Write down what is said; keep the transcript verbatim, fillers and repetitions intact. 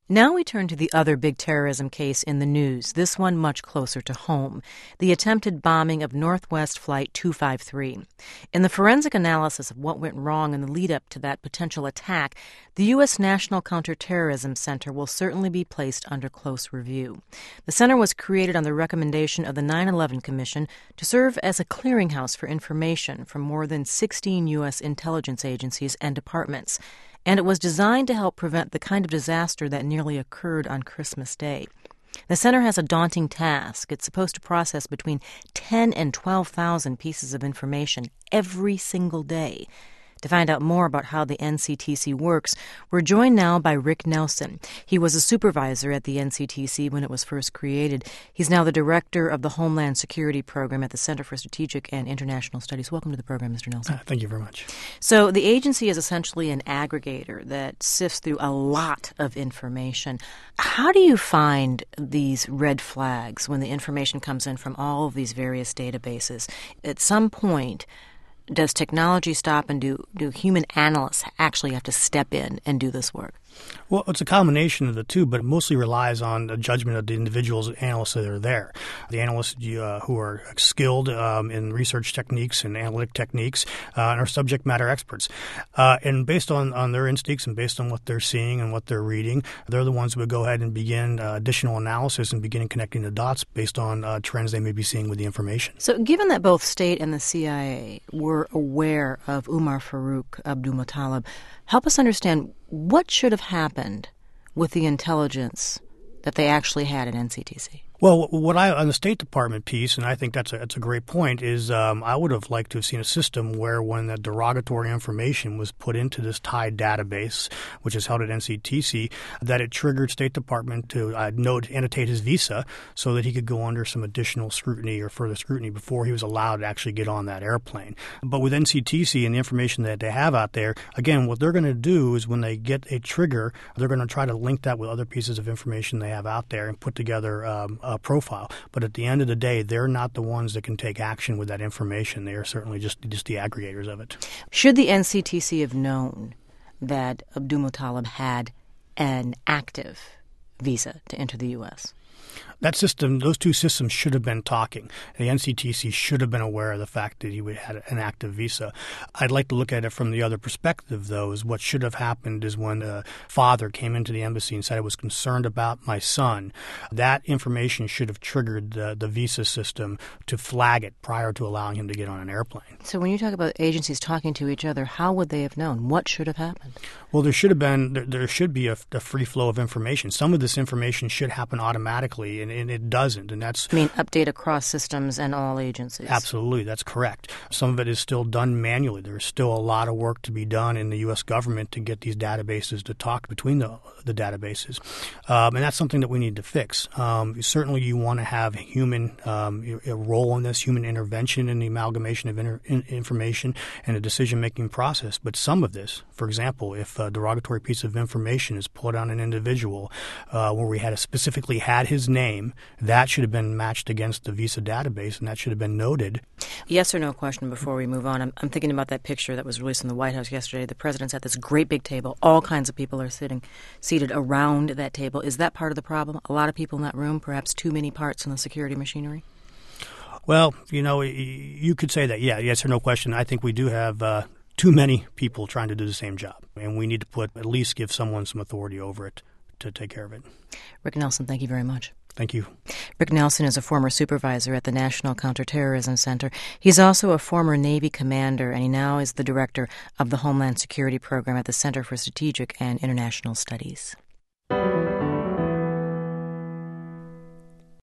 Now we turn to the other big terrorism case in the news, this one much closer to home, the attempted bombing of Northwest Flight two five three. In the forensic analysis of what went wrong in the lead-up to that potential attack, the U S National Counterterrorism Center will certainly be placed under close review. The center was created on the recommendation of the nine eleven Commission to serve as a clearinghouse for information from more than sixteen U S intelligence agencies and departments. And it was designed to help prevent the kind of disaster that nearly occurred on Christmas Day. The center has a daunting task. It's supposed to process between ten and twelve thousand pieces of information every single day. To find out more about how the N C T C works, we're joined now by Rick Nelson. He was a supervisor at the N C T C when it was first created. He's now the director of the Homeland Security Program at the Center for Strategic and International Studies. Welcome to the program, Mister Nelson. Uh, thank you very much. So the agency is essentially an aggregator that sifts through a lot of information. How do you find these red flags when the information comes in from all of these various databases? At some point, does technology stop, and do, do human analysts actually have to step in and do this work? Well, it's a combination of the two, but it mostly relies on the judgment of the individuals, analysts that are there. The analysts uh, who are skilled um, in research techniques and analytic techniques uh, and are subject matter experts. Uh, and based on, on their instincts and based on what they're seeing and what they're reading, they're the ones who would go ahead and begin uh, additional analysis and begin connecting the dots based on uh, trends they may be seeing with the information. So given that both state and the C I A were aware of Umar Farouk Abdulmutallab, help us understand what should have happened with the intelligence that they actually had at N C T C. Well, what I on the State Department piece, and I think that's a, that's a great point, is um, I would have liked to have seen a system where when the derogatory information was put into this tied database, which is held at N C T C, that it triggered State Department to uh, note, annotate his visa so that he could go under some additional scrutiny or further scrutiny before he was allowed to actually get on that airplane. But with N C T C and the information that they have out there, again, what they're going to do is when they get a trigger, they're going to try to link that with other pieces of information they have out there and put together um, a profile. But at the end of the day, they're not the ones that can take action with that information. They are certainly just, just the aggregators of it. Should the N C T C have known that Abdulmutallab had an active visa to enter the U S? That system, those two systems should have been talking. The N C T C should have been aware of the fact that he would had an active visa. I'd like to look at it from the other perspective, though, is what should have happened is when a father came into the embassy and said, I was concerned about my son. That information should have triggered the, the visa system to flag it prior to allowing him to get on an airplane. So when you talk about agencies talking to each other, how would they have known? What should have happened? Well, there should have been, there, there should be a, a free flow of information. Some of this information should happen automatically, and, and it doesn't. And that's, I mean, update across systems and all agencies. Absolutely. That's correct. Some of it is still done manually. There's still a lot of work to be done in the U S government to get these databases to talk between the, the databases. Um, and that's something that we need to fix. Um, certainly you want to have human um, a role in this, human intervention in the amalgamation of inter- in information and the decision-making process. But some of this, for example, if a derogatory piece of information is put on an individual uh, where we had a specifically had his name, that should have been matched against the visa database, and that should have been noted. Yes or no question before we move on. I'm, I'm thinking about that picture that was released in the White House yesterday. The president's at this great big table. All kinds of people are sitting, seated around that table. Is that part of the problem? A lot of people in that room, perhaps too many parts in the security machinery? Well, you know, you could say that, yeah, yes or no question. I think we do have uh, too many people trying to do the same job, and we need to put at least give someone some authority over it to take care of it. Rick Nelson, thank you very much. Thank you. Rick Nelson is a former supervisor at the National Counterterrorism Center. He's also a former Navy commander, and he now is the director of the Homeland Security Program at the Center for Strategic and International Studies.